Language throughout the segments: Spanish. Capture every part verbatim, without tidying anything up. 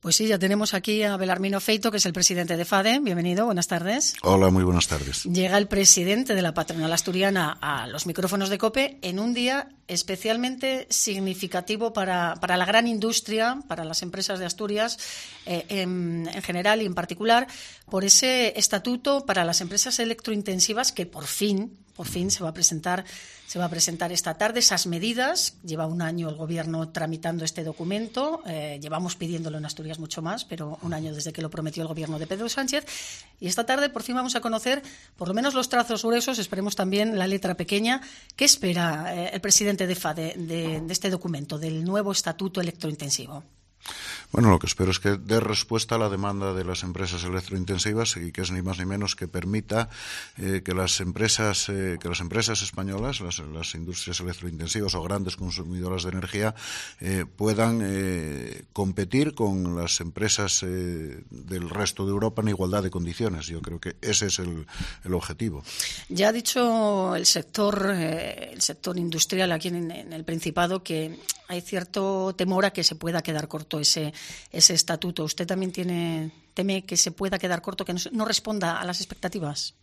Pues sí, ya tenemos aquí a Belarmino Feito, que es el presidente de FADE. Bienvenido, buenas tardes. Hola, muy buenas tardes. Llega el presidente de la patronal asturiana a los micrófonos de COPE en un día especialmente significativo para, para la gran industria, para las empresas de Asturias eh, en, en general y en particular, por ese estatuto para las empresas electrointensivas que por fin, por fin se va a presentar Se va a presentar esta tarde esas medidas. Lleva un año el Gobierno tramitando este documento. Eh, llevamos pidiéndolo en Asturias mucho más, pero un año desde que lo prometió el Gobierno de Pedro Sánchez. Y esta tarde por fin vamos a conocer por lo menos los trazos gruesos, esperemos también la letra pequeña. ¿Qué espera eh, el presidente de FADE de, de este documento, del nuevo estatuto electrointensivo? Bueno, lo que espero es que dé respuesta a la demanda de las empresas electrointensivas y que es ni más ni menos que permita eh, que las empresas eh, que las empresas españolas, las, las industrias electrointensivas o grandes consumidoras de energía eh, puedan eh, competir con las empresas eh, del resto de Europa en igualdad de condiciones. Yo creo que ese es el, el objetivo. Ya ha dicho el sector eh, el sector industrial aquí en, en el Principado que hay cierto temor a que se pueda quedar corto ese ese estatuto. ¿Usted también tiene teme que se pueda quedar corto, que no, no responda a las expectativas?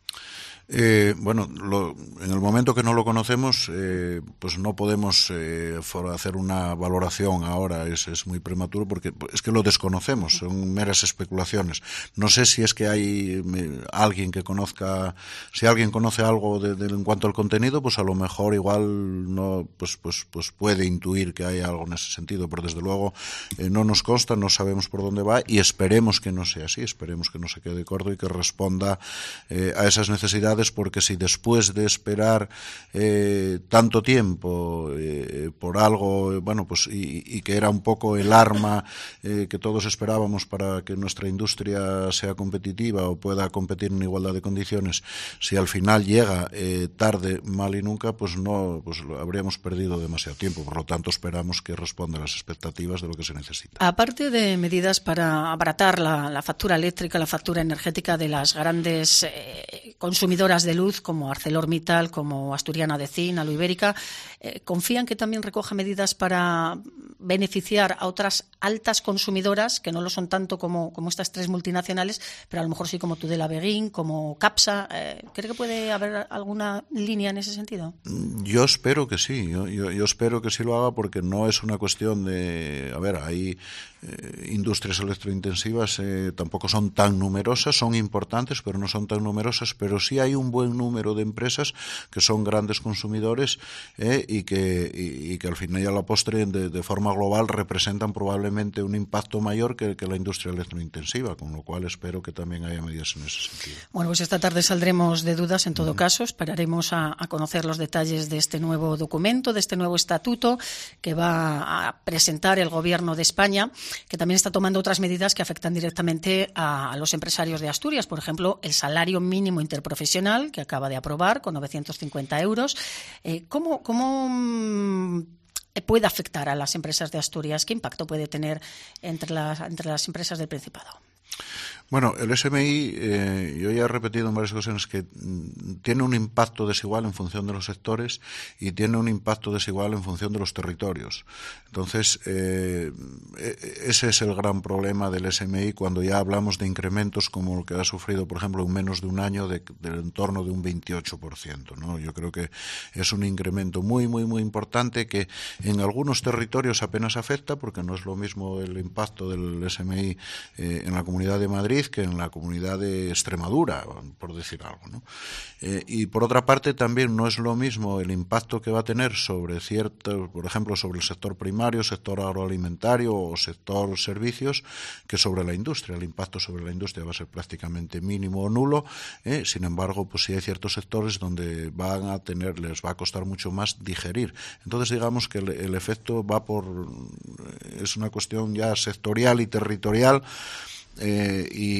Eh, bueno, lo, en el momento que no lo conocemos, eh, pues no podemos eh, hacer una valoración ahora, es, es muy prematuro porque es que lo desconocemos, son meras especulaciones. No sé si es que hay me, alguien que conozca, si alguien conoce algo de, de, en cuanto al contenido, pues a lo mejor igual no, pues, pues, pues puede intuir que hay algo en ese sentido, pero desde luego eh, no nos consta, no sabemos por dónde va y esperemos que no sea así, esperemos que no se quede corto y que responda eh, a esas necesidades. Porque si después de esperar eh, tanto tiempo eh, por algo, bueno, pues y, y que era un poco el arma eh, que todos esperábamos para que nuestra industria sea competitiva o pueda competir en igualdad de condiciones, si al final llega eh, tarde, mal y nunca, pues no, pues habríamos perdido demasiado tiempo. Por lo tanto, esperamos que responda a las expectativas de lo que se necesita. Aparte de medidas para abaratar la, la factura eléctrica, la factura energética de las grandes eh, consumidoras de luz como ArcelorMittal, como Asturiana de Zinc, Aluibérica, eh, ¿confían que también recoja medidas para beneficiar a otras altas consumidoras que no lo son tanto como, como estas tres multinacionales, pero a lo mejor sí como Tudela Beguín, como Capsa? Eh, ¿Cree que puede haber alguna línea en ese sentido? Yo espero que sí, yo, yo, yo espero que sí lo haga porque no es una cuestión de, a ver, hay eh, industrias electrointensivas, eh, tampoco son tan numerosas, son importantes, pero no son tan numerosas, pero sí hay un buen número de empresas que son grandes consumidores eh, y, que, y, y que al final y a la postre de, de forma global representan probablemente un impacto mayor que, que la industria electrointensiva, con lo cual espero que también haya medidas en ese sentido. Bueno, pues esta tarde saldremos de dudas en todo uh-huh. caso, esperaremos a, a conocer los detalles de este nuevo documento, de este nuevo estatuto que va a presentar el Gobierno de España, que también está tomando otras medidas que afectan directamente a, a los empresarios de Asturias, por ejemplo, el salario mínimo interprofesional que acaba de aprobar con novecientos cincuenta euros. Eh, ¿Cómo, cómo puede afectar a las empresas de Asturias? ¿Qué impacto puede tener entre las, entre las empresas del Principado? Bueno, el S M I, eh, yo ya he repetido en varias ocasiones que mm, tiene un impacto desigual en función de los sectores y tiene un impacto desigual en función de los territorios. Entonces, eh, ese es el gran problema del S M I cuando ya hablamos de incrementos como el que ha sufrido, por ejemplo, en menos de un año de, del entorno de un veintiocho por ciento, ¿no? Yo creo que es un incremento muy, muy, muy importante que en algunos territorios apenas afecta porque no es lo mismo el impacto del S M I eh, en la Comunidad de Madrid que en la comunidad de Extremadura, por decir algo, ¿no? Eh, y por otra parte también no es lo mismo el impacto que va a tener sobre ciertos, por ejemplo, sobre el sector primario, sector agroalimentario o sector servicios, que sobre la industria. El impacto sobre la industria va a ser prácticamente mínimo o nulo, eh, sin embargo, pues sí hay ciertos sectores donde van a tener, les va a costar mucho más digerir. Entonces digamos que el, el efecto va por, es una cuestión ya sectorial y territorial. Eh, y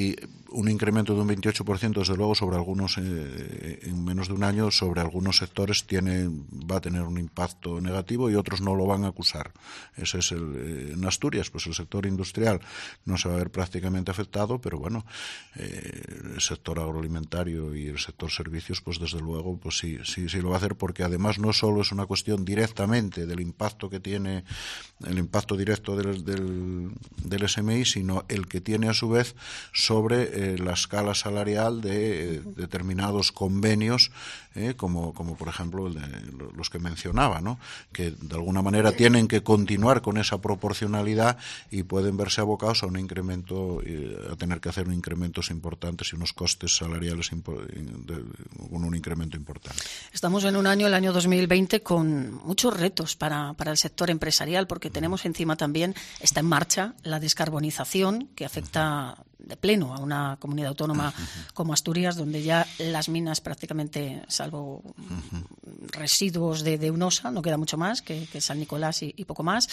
un incremento de un veintiocho por ciento, desde luego, sobre algunos, eh, en menos de un año, sobre algunos sectores tiene, va a tener un impacto negativo y otros no lo van a acusar. Ese es el, eh, en Asturias, pues el sector industrial no se va a ver prácticamente afectado, pero bueno, eh, el sector agroalimentario y el sector servicios, pues desde luego, pues sí, sí, sí lo va a hacer, porque además no solo es una cuestión directamente del impacto que tiene, el impacto directo del, del, del S M I, sino el que tiene a su vez sobre eh, la escala salarial de eh, determinados convenios, eh, como, como por ejemplo el de, los que mencionaba, ¿no? Que de alguna manera tienen que continuar con esa proporcionalidad y pueden verse abocados a un incremento, eh, a tener que hacer un incrementos importantes y unos costes salariales de, con un incremento importante. Estamos en un año, el año dos mil veinte, con muchos retos para, para el sector empresarial, porque tenemos encima también, está en marcha la descarbonización, que afecta de pleno a una comunidad autónoma uh-huh. como Asturias, donde ya las minas prácticamente, salvo uh-huh. residuos de, de UNOSA, no queda mucho más que, que San Nicolás y, y poco más.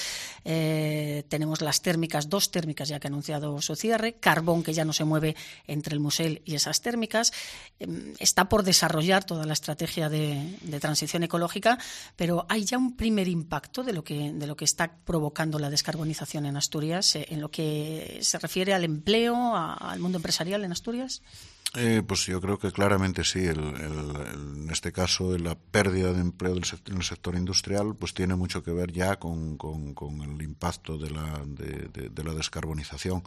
Eh, tenemos las térmicas, dos térmicas ya que ha anunciado su cierre, carbón que ya no se mueve entre el Musel y esas térmicas. Eh, está por desarrollar toda la estrategia de, de transición ecológica, pero hay ya un primer impacto de lo que, de lo que está provocando la descarbonización en Asturias, eh, en lo que se refiere al empleo, al mundo empresarial en Asturias. Eh, pues yo creo que claramente sí. El, el, el, en este caso, la pérdida de empleo del sector, en el sector industrial, pues tiene mucho que ver ya con, con, con el impacto de la, de, de, de la descarbonización.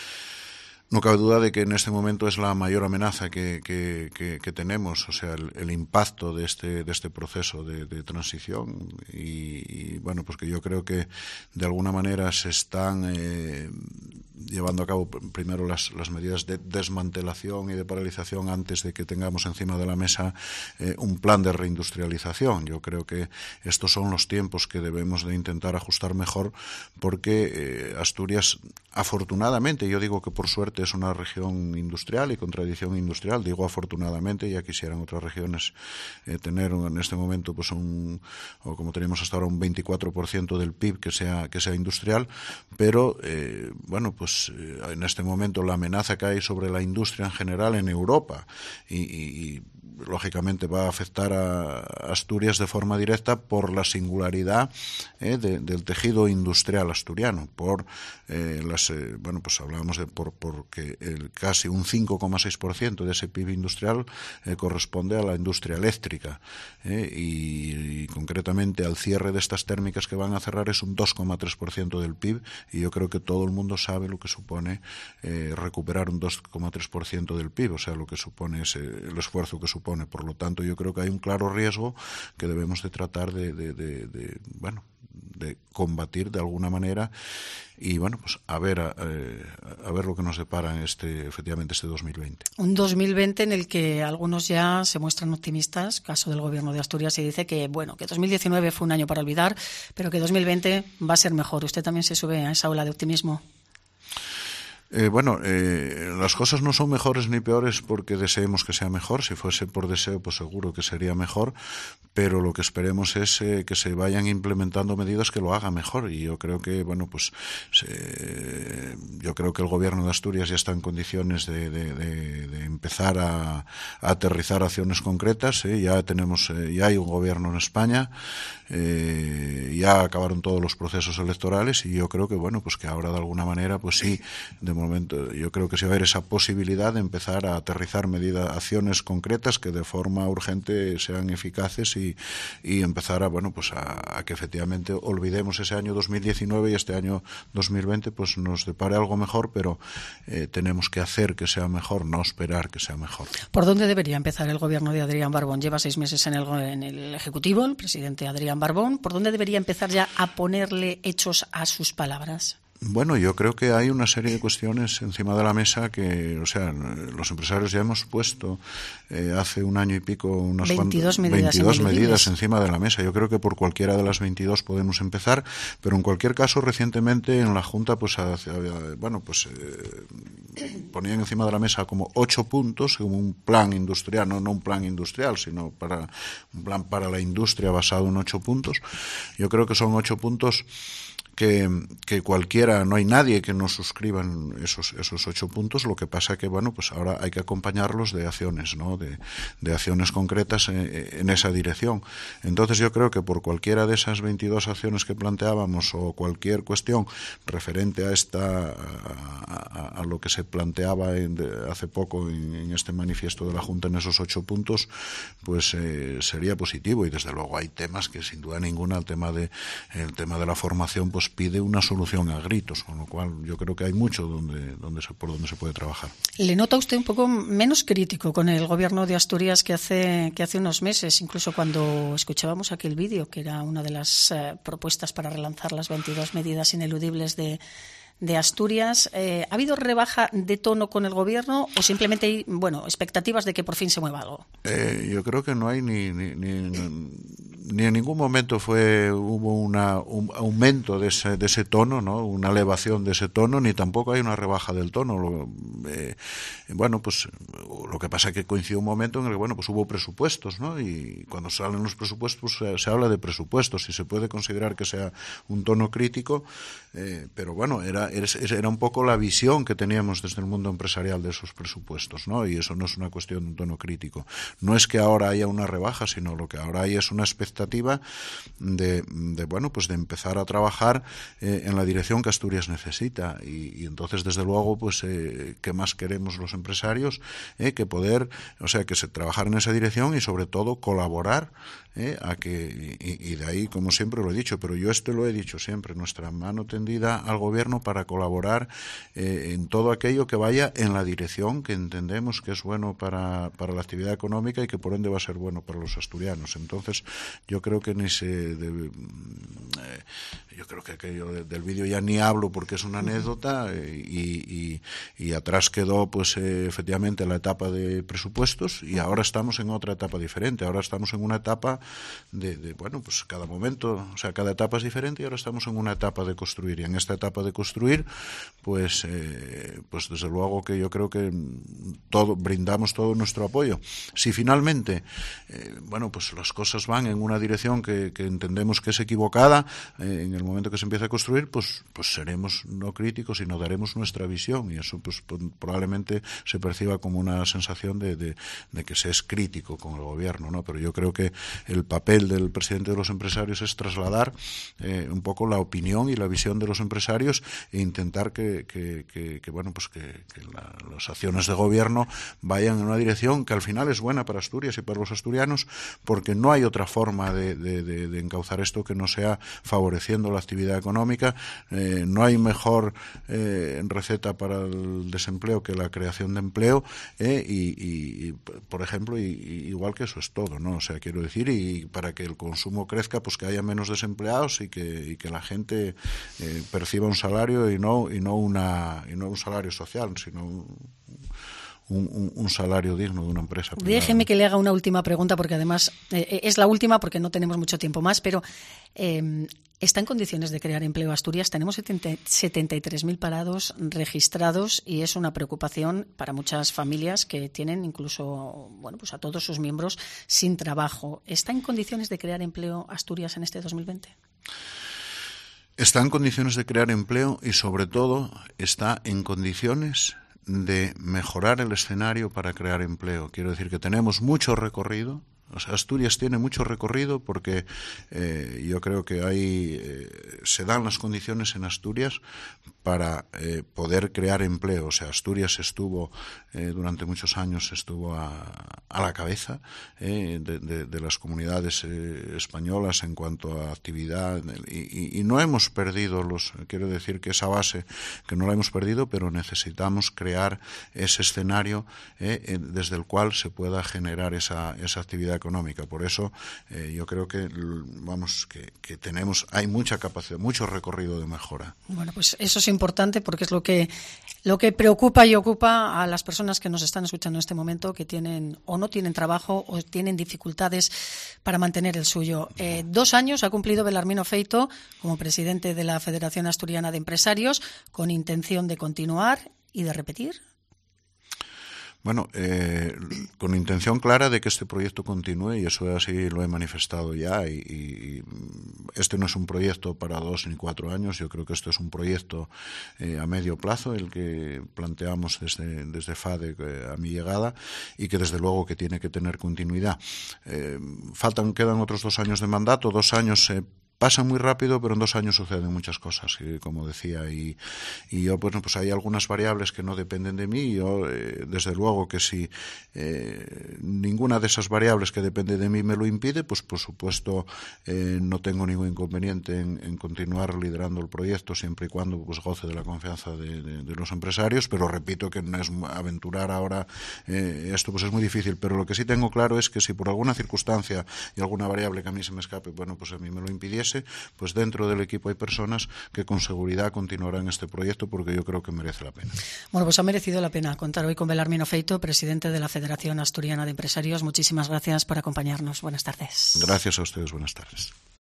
No cabe duda de que en este momento es la mayor amenaza que, que, que, que tenemos, o sea, el, el impacto de este, de este proceso de, de transición y, y, bueno, pues que yo creo que de alguna manera se están eh, llevando a cabo primero las, las medidas de desmantelación y de paralización antes de que tengamos encima de la mesa eh, un plan de reindustrialización. Yo creo que estos son los tiempos que debemos de intentar ajustar mejor, porque eh, Asturias, afortunadamente, yo digo que por suerte, es una región industrial y con tradición industrial. Digo afortunadamente, ya quisieran otras regiones eh, tener en este momento, pues un, o como tenemos hasta ahora, un veinticuatro por ciento del P I B que sea que sea industrial, pero eh, bueno, pues eh, en este momento la amenaza que hay sobre la industria en general en Europa y, y, y lógicamente va a afectar a Asturias de forma directa por la singularidad eh, de, del tejido industrial asturiano, por eh, las eh, bueno, pues hablábamos de por porque el casi un cinco coma seis por ciento de ese P I B industrial eh, corresponde a la industria eléctrica eh, y, y concretamente al cierre de estas térmicas que van a cerrar es un dos coma tres por ciento del P I B, y yo creo que todo el mundo sabe lo que supone eh, recuperar un dos coma tres por ciento del P I B, o sea, lo que supone ese, el esfuerzo que supone. Por lo tanto, yo creo que hay un claro riesgo que debemos de tratar de, de, de, de bueno, de combatir de alguna manera y bueno, pues a ver a, eh, a ver lo que nos depara en este, efectivamente, este dos mil veinte. Un dos mil veinte en el que algunos ya se muestran optimistas, caso del Gobierno de Asturias, y dice que bueno, que dos mil diecinueve fue un año para olvidar, pero que dos mil veinte va a ser mejor. ¿Usted también se sube a esa ola de optimismo? Eh, bueno, eh, las cosas no son mejores ni peores porque deseemos que sea mejor. Si fuese por deseo, pues seguro que sería mejor, pero lo que esperemos es eh, que se vayan implementando medidas que lo hagan mejor, y yo creo que, bueno, pues se, yo creo que el Gobierno de Asturias ya está en condiciones de, de, de, de empezar a, a aterrizar acciones concretas. ¿eh? Ya tenemos, eh, ya hay un gobierno en España, eh, ya acabaron todos los procesos electorales, y yo creo que, bueno, pues que ahora de alguna manera, pues sí, de momento yo creo que sí va a haber esa posibilidad de empezar a aterrizar medidas, acciones concretas que de forma urgente sean eficaces y, y empezar a, bueno, pues a, a que efectivamente olvidemos ese año dos mil diecinueve y este año dos mil veinte pues nos depare algo mejor, pero eh, tenemos que hacer que sea mejor, no esperar que sea mejor. ¿Por dónde debería empezar el gobierno de Adrián Barbón? Lleva seis meses en el, en el Ejecutivo, el presidente Adrián Barbón. ¿Por dónde debería empezar ya a ponerle hechos a sus palabras? Bueno, yo creo que hay una serie de cuestiones encima de la mesa que, o sea, los empresarios ya hemos puesto eh, hace un año y pico unas veintidós medidas, veintidós medidas encima de la mesa. Yo creo que por cualquiera de las veintidós podemos empezar, pero en cualquier caso recientemente en la Junta, pues, hacia, bueno, pues eh, ponían encima de la mesa como ocho puntos, como un plan industrial, no, no un plan industrial, sino para un plan para la industria basado en ocho puntos. Yo creo que son ocho puntos que, que cualquiera, no hay nadie que no suscriba esos, esos ocho puntos. Lo que pasa que, bueno, pues ahora hay que acompañarlos de acciones, ¿no? De, de acciones concretas en, en esa dirección. Entonces yo creo que por cualquiera de esas veintidós acciones que planteábamos o cualquier cuestión referente a esta a, a, a lo que se planteaba en, de, hace poco en, en este manifiesto de la Junta en esos ocho puntos, pues eh, sería positivo. Y desde luego hay temas que sin duda ninguna, el tema de el tema de la formación pues pide una solución a gritos, con lo cual yo creo que hay mucho donde donde se por donde se puede trabajar. ¿Le nota usted un poco menos crítico con el gobierno de Asturias que hace que hace unos meses, incluso cuando escuchábamos aquel vídeo que era una de las eh, propuestas para relanzar las veintidós medidas ineludibles de de Asturias? Eh, ¿Ha habido rebaja de tono con el gobierno o simplemente hay, bueno, expectativas de que por fin se mueva algo? Eh, yo creo que no hay ni, ni, ni, ni en ningún momento fue hubo una, un aumento de ese, de ese tono, ¿no? Una elevación de ese tono, ni tampoco hay una rebaja del tono. Lo, eh, bueno, pues lo que pasa es que coincidió un momento en el que, bueno, pues hubo presupuestos, ¿no? Y cuando salen los presupuestos se, se habla de presupuestos y se puede considerar que sea un tono crítico, eh, pero bueno, era era un poco la visión que teníamos desde el mundo empresarial de esos presupuestos, ¿no? Y eso no es una cuestión de un tono crítico. No es que ahora haya una rebaja, sino lo que ahora hay es una expectativa de, de bueno, pues de empezar a trabajar eh, en la dirección que Asturias necesita. Y, y entonces, desde luego, pues, eh, ¿qué más queremos los empresarios? Eh, que poder, o sea, que se trabajar en esa dirección y, sobre todo, colaborar eh, a que, y, y de ahí, como siempre lo he dicho, pero yo esto lo he dicho siempre, nuestra mano tendida al gobierno para colaborar eh, en todo aquello que vaya en la dirección que entendemos que es bueno para, para la actividad económica y que por ende va a ser bueno para los asturianos. Entonces yo creo que ni se debe, eh, yo creo que aquello de, del vídeo ya ni hablo porque es una anécdota eh, y, y, y atrás quedó pues eh, efectivamente la etapa de presupuestos y ahora estamos en otra etapa diferente. Ahora estamos en una etapa de, de bueno, pues cada momento, o sea, cada etapa es diferente y ahora estamos en una etapa de construir, y en esta etapa de construir pues eh, pues desde luego que yo creo que todo brindamos todo nuestro apoyo. Si finalmente eh, bueno, pues las cosas van en una dirección que, que entendemos que es equivocada eh, en el momento que se empieza a construir, pues pues seremos no críticos y no daremos nuestra visión, y eso pues probablemente se perciba como una sensación de, de, de que se es crítico con el gobierno, ¿no? Pero yo creo que el papel del presidente de los empresarios es trasladar eh, un poco la opinión y la visión de los empresarios e intentar que, que, que, que bueno, pues que, que la, las acciones de gobierno vayan en una dirección que al final es buena para Asturias y para los asturianos, porque no hay otra forma de, de, de, de encauzar esto que no sea favoreciendo la actividad económica. Eh, no hay mejor eh, receta para el desempleo que la creación de empleo eh, y, y, por ejemplo, y, y igual que eso es todo, ¿no? O sea, quiero decir, y para que el consumo crezca, pues que haya menos desempleados y que, y que la gente eh, perciba un salario y no y no una y no un salario social, sino un, un, un salario digno de una empresa privada. Déjeme que le haga una última pregunta, porque además eh, es la última porque no tenemos mucho tiempo más, pero eh, ¿está en condiciones de crear empleo Asturias? Tenemos setenta y tres mil parados registrados y es una preocupación para muchas familias que tienen incluso, bueno, pues a todos sus miembros sin trabajo. ¿Está en condiciones de crear empleo Asturias en este dos mil veinte? Está en condiciones de crear empleo y, sobre todo, está en condiciones de mejorar el escenario para crear empleo. Quiero decir que tenemos mucho recorrido. O sea, Asturias tiene mucho recorrido porque eh, yo creo que hay, eh, se dan las condiciones en Asturias para eh, poder crear empleo. O sea, Asturias estuvo, eh, durante muchos años, estuvo a, a la cabeza eh, de, de, de las comunidades eh, españolas en cuanto a actividad y, y, y no hemos perdido los, quiero decir que esa base, que no la hemos perdido, pero necesitamos crear ese escenario eh, desde el cual se pueda generar esa, esa actividad económica. Por eso eh, yo creo que vamos que, que tenemos hay mucha capacidad, mucho recorrido de mejora. Bueno, pues eso es importante porque es lo que lo que preocupa y ocupa a las personas que nos están escuchando en este momento, que tienen o no tienen trabajo o tienen dificultades para mantener el suyo. Eh, dos años ha cumplido Belarmino Feito como presidente de la Federación Asturiana de Empresarios, con intención de continuar y de repetir. Bueno, eh, con intención clara de que este proyecto continúe, y eso así lo he manifestado ya, y, y este no es un proyecto para dos ni cuatro años, yo creo que esto es un proyecto eh, a medio plazo, el que planteamos desde, desde FADE eh, a mi llegada, y que desde luego que tiene que tener continuidad. Eh, faltan, quedan otros dos años de mandato, dos años eh, pasa muy rápido, pero en dos años suceden muchas cosas, y, como decía, y, y yo, bueno, pues hay algunas variables que no dependen de mí. Yo, eh, desde luego que si eh, ninguna de esas variables que depende de mí me lo impide, pues por supuesto eh, no tengo ningún inconveniente en, en continuar liderando el proyecto, siempre y cuando pues goce de la confianza de, de, de los empresarios, pero repito que no es aventurar ahora eh, esto, pues es muy difícil, pero lo que sí tengo claro es que si por alguna circunstancia y alguna variable que a mí se me escape, bueno, pues a mí me lo impidiese, pues dentro del equipo hay personas que con seguridad continuarán este proyecto, porque yo creo que merece la pena. Bueno, pues ha merecido la pena contar hoy con Belarmino Feito, presidente de la Federación Asturiana de Empresarios. Muchísimas gracias por acompañarnos. Buenas tardes. Gracias a ustedes. Buenas tardes.